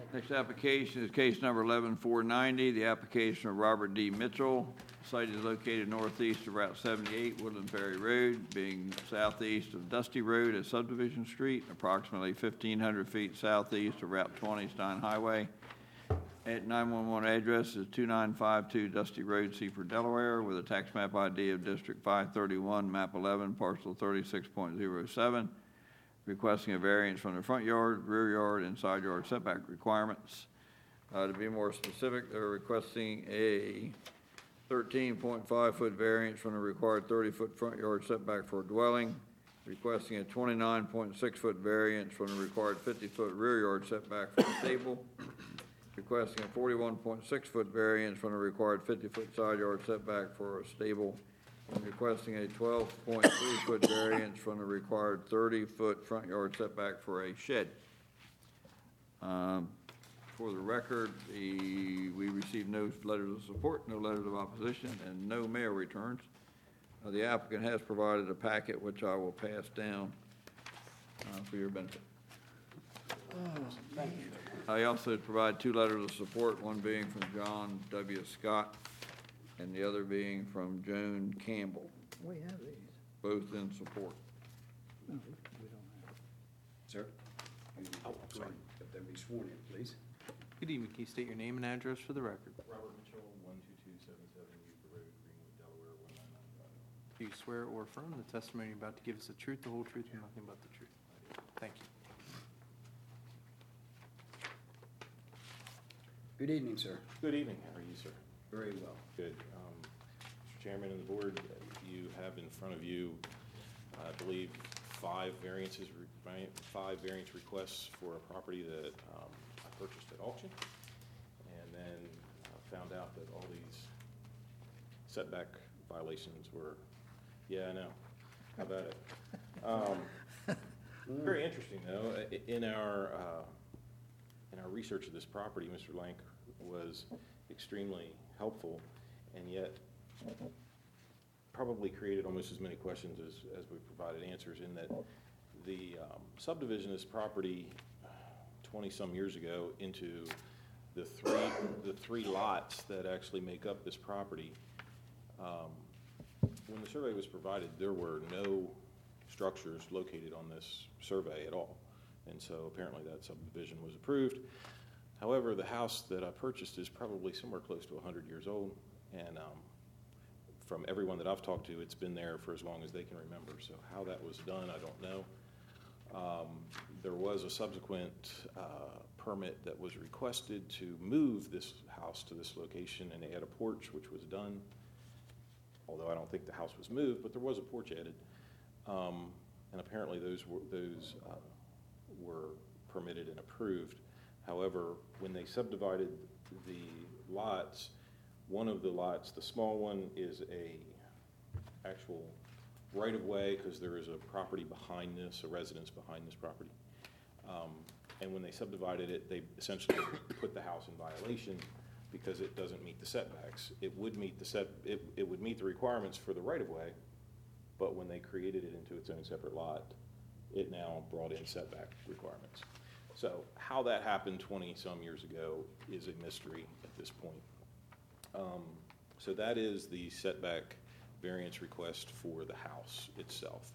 Next application is case number 11490, the application of Robert D. Mitchell. Site is located northeast of Route 78, Woodland Ferry Road, being southeast of Dusty Road at Subdivision Street, approximately 1,500 feet southeast of Route 20 Stein Highway. At 911 address is 2952 Dusty Road, Seaford, Delaware, with a tax map ID of District 531, map 11, parcel 36.07. Requesting a variance from the front yard, rear yard, and side yard setback requirements. To be more specific, they're requesting a 13.5-foot variance from the required 30-foot front yard setback for a dwelling, requesting a 29.6-foot variance from the required 50-foot rear yard setback for a stable, requesting a 41.6-foot variance from the required 50-foot side yard setback for a stable, and requesting a 12.3-foot variance from the required 30-foot front yard setback for a shed. For the record, we received no letters of support, no letters of opposition, and no mail returns. The applicant has provided a packet which I will pass down for your benefit. Thank you. I also provide 2 letters of support, one being from John W. Scott and the other being from Joan Campbell, We have these. both in support. No, we don't have. Sir? Oh, sorry. Have them be sworn in, please. Good evening. Can you state your name and address for the record? Robert Mitchell, 12277 Weaver Road, Greenwood, Delaware, 19955. Do you swear or affirm the testimony you're about to give us the truth, the whole truth, and nothing but the truth? Thank you. Good evening, sir. Good evening. How are you, sir? Very well. Good. Mr. Chairman and the board, you have in front of you, I believe, 5 variance requests for a property that I purchased at auction, and then found out that all these setback violations were, yeah, I know. How about it? Very interesting, though. In our research of this property, Mr. Lank was extremely helpful, and yet probably created almost as many questions as we provided answers, in that the subdivision of this property 20-some years ago into the three lots that actually make up this property. When the survey was provided, there were no structures located on this survey at all, and so apparently that subdivision was approved. However, the house that I purchased is probably somewhere close to 100 years old, and from everyone that I've talked to, it's been there for as long as they can remember. So how that was done, I don't know. There was a subsequent permit that was requested to move this house to this location and add a porch, which was done, although I don't think the house was moved, but there was a porch added. And apparently those were permitted and approved. However, when they subdivided the lots, one of the lots, the small one, is a actual right-of-way, because there is a property behind this, a residence behind this property. And when they subdivided it, they essentially put the house in violation because it doesn't meet the setbacks. It would meet it would meet the requirements for the right-of-way, but when they created it into its own separate lot, it now brought in setback requirements. So how that happened 20-some years ago is a mystery at this point. So that is the setback variance request for the house itself.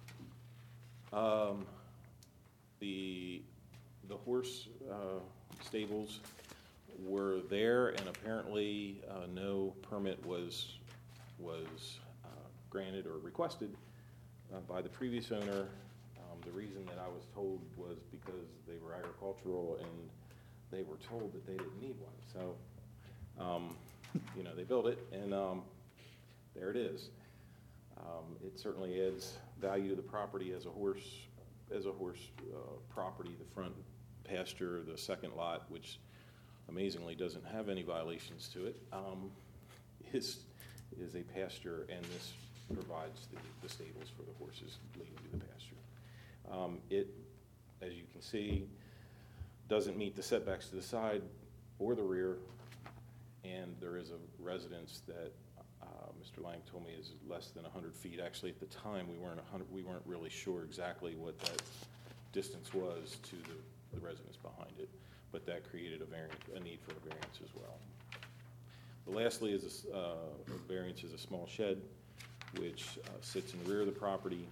The horse stables were there, and apparently no permit was granted or requested by the previous owner. The reason that I was told was because they were agricultural, and they were told that they didn't need one. So, they built it, and there it is. It certainly adds value to the property as a horse property. The front pasture, the second lot, which amazingly doesn't have any violations to it, is a pasture, and this provides the stables for the horses leading to the pasture. It, as you can see, doesn't meet the setbacks to the side or the rear, and there is a residence that Mr. Lang told me is less than 100 feet. Actually, at the time, we weren't really sure exactly what that distance was to the residence behind it, but that created a need for a variance as well. The lastly is a variance is a small shed, which sits in the rear of the property.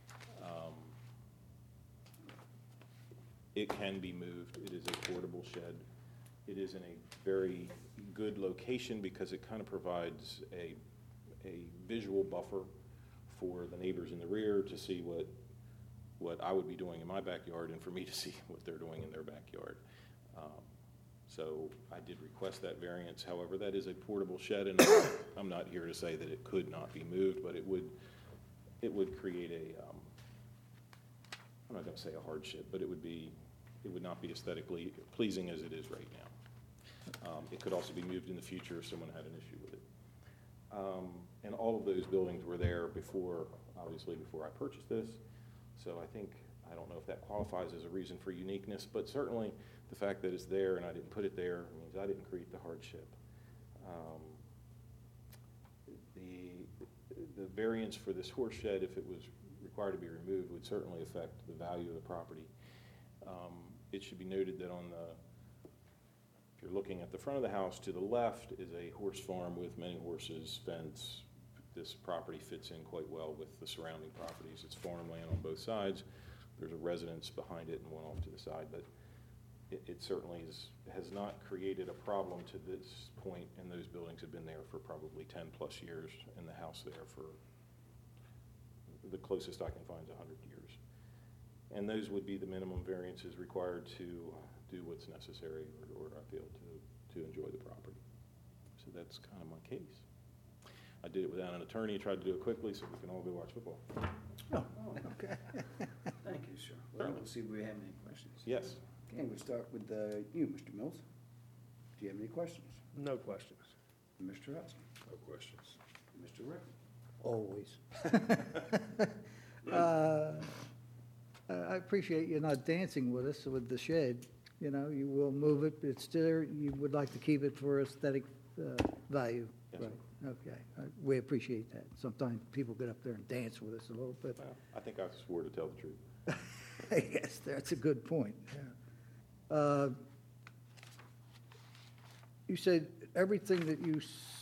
It can be moved. It is a portable shed. It is in a very good location because it kind of provides a visual buffer for the neighbors in the rear to see what I would be doing in my backyard and for me to see what they're doing in their backyard. So I did request that variance. However, that is a portable shed, and I'm not here to say that it could not be moved, but it would create I'm not going to say a hardship, but it would not be aesthetically pleasing as it is right now. It could also be moved in the future if someone had an issue with it. And all of those buildings were there obviously before I purchased this. So I don't know if that qualifies as a reason for uniqueness, but certainly the fact that it's there and I didn't put it there means I didn't create the hardship. The variance for this horse shed, if it was required to be removed, would certainly affect the value of the property. It should be noted that if you're looking at the front of the house, to the left is a horse farm with many horses, fence. This property fits in quite well with the surrounding properties. It's farmland on both sides. There's a residence behind it and one off to the side, but it certainly has not created a problem to this point, and those buildings have been there for probably 10 plus years, and the house there for the closest I can find is 100 years. And those would be the minimum variances required to do what's necessary or I feel to enjoy the property. So that's kind of my case. I did it without an attorney, tried to do it quickly so we can all go watch football. Oh, okay. Thank you, sir. Well, we'll see if we have any questions. Yes. Okay, we'll start with you, Mr. Mills. Do you have any questions? No questions. Mr. Hudson? No questions. Mr. Rickman? Always. I appreciate you not dancing with us with the shed. You know, you will move it, it's there, you would like to keep it for aesthetic value. Yes, Right. Okay, we appreciate that. Sometimes people get up there and dance with us a little bit. Well, I think I swore to tell the truth. Yes, that's a good point, yeah. You said everything that you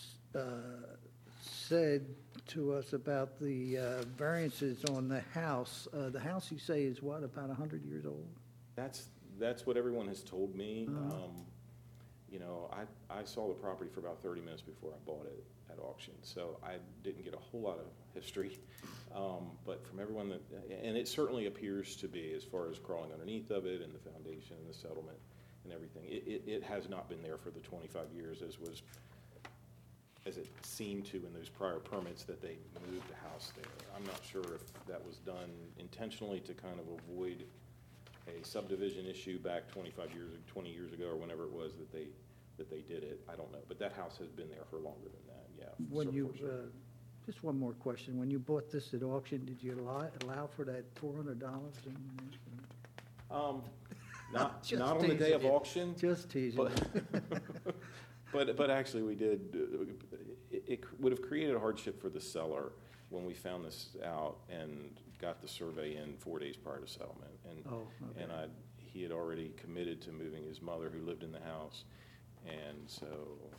said to us about the variances on the house you say is what, about 100 years old? That's what everyone has told me. You know, I saw the property for about 30 minutes before I bought it at auction, so I didn't get a whole lot of history. But from everyone and it certainly appears to be, as far as crawling underneath of it and the foundation and the settlement and everything, it has not been there for the 25 years as it seemed to in those prior permits that they moved the house there. I'm not sure if that was done intentionally to kind of avoid a subdivision issue back 20 years ago, or whenever it was that they did it. I don't know, but that house has been there for longer than that. Yeah. When you, for sure. just one more question. When you bought this at auction, did you allow for that $400? Not Just on the day teasing of you. auction, Just teasing. but actually we did. It would have created a hardship for the seller when we found this out and got the survey in 4 days prior to settlement. And Okay. he had already committed to moving his mother, who lived in the house, and so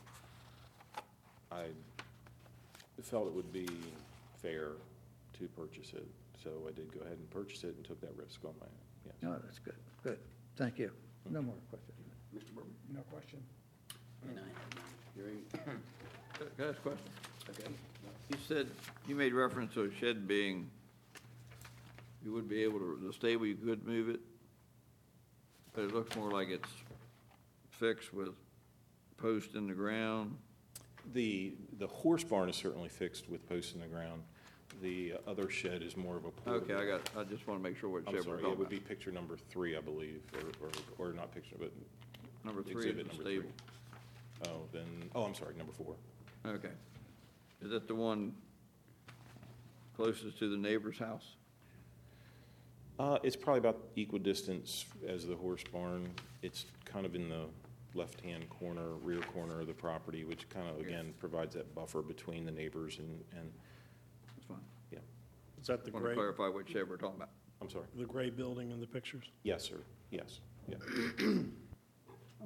I felt it would be fair to purchase it. So I did go ahead and purchase it and took that risk on my own. Yes. No, that's good. Good. Thank you. No more questions. Mr. Burton? No question. And I have none. Hearing, Can I ask a question? okay. You said, you made reference to a shed being, you would be able to, the stable, you could move it, but it looks more like it's fixed with posts in the ground. The horse barn is certainly fixed with posts in the ground. The other shed is more of a portable. Okay, I just want to make sure what I'm shed we're sorry, talking it would about. be picture number 3, I believe, or not picture, but Number 3 is exhibit the number stable. 3. I'm sorry, number 4. Okay. Is that the one closest to the neighbor's house? It's probably about equidistance as the horse barn. It's kind of in the left-hand corner, rear corner of the property, which kind of, again, provides that buffer between the neighbors and That's fine. yeah. Is that the Want to gray, clarify what shed we're talking about. I'm sorry. the gray building in the pictures? Yes, sir. Yes. Yeah.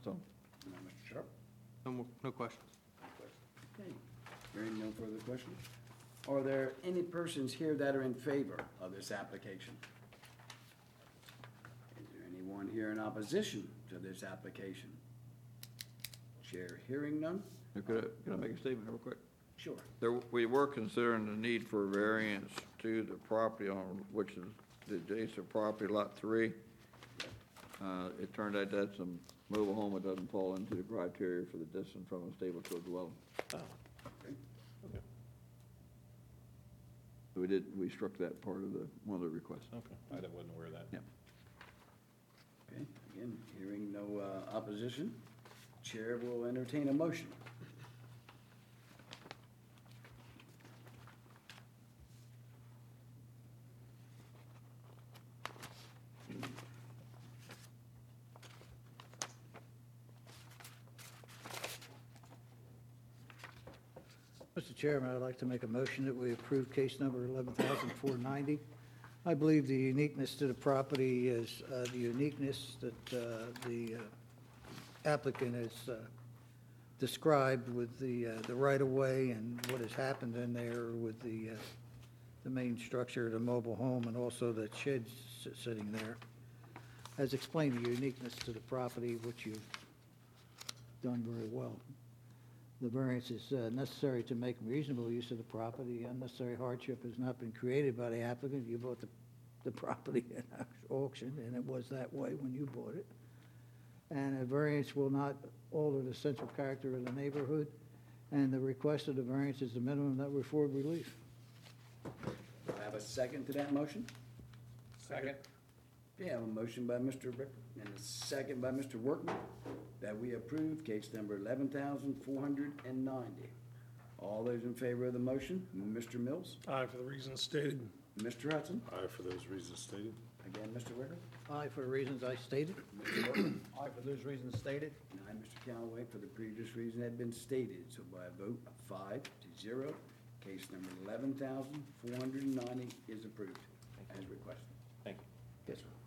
That's all. Mr. Sharp? No questions. Okay. Hearing no further questions. Are there any persons here that are in favor of this application? Is there anyone here in opposition to this application? Chair hearing none? Could I make a statement real quick? Sure. We were considering the need for variance to the property on, which is the adjacent property, Lot 3. It turned out that's a mobile home that doesn't fall into the criteria for the distance from a stable to a dwelling. Oh, Okay. okay, So we struck that part of one of the requests. okay. I wasn't aware of that. Yeah. Okay, again, hearing no opposition, Chair will entertain a motion. Mr. Chairman, I'd like to make a motion that we approve case number 11,490. I believe the uniqueness to the property is the uniqueness that the applicant has described with the right-of-way and what has happened in there with the main structure of the mobile home and also the shed sitting there. Has explained the uniqueness to the property, which you've done very well. The variance is necessary to make reasonable use of the property. Unnecessary hardship has not been created by the applicant. You bought the property at auction, and it was that way when you bought it. And a variance will not alter the central character of the neighborhood, and the request of the variance is the minimum that will afford relief. Do I have a second to that motion? Second. Okay, I have a motion by Mr. Ricker and a second by Mr. Workman that we approve case number 11,490. All those in favor of the motion, Mr. Mills, Aye, for the reasons stated. Mr. Hudson, Aye, for those reasons stated. again, Mr. Ricker, Aye, for the reasons I stated. Mr. Workman, Aye, for those reasons stated. and I, Mr. Callaway, for the previous reason had been stated. So by a vote of 5-0, case number 11,490 is approved as requested. Thank you. Yes, sir.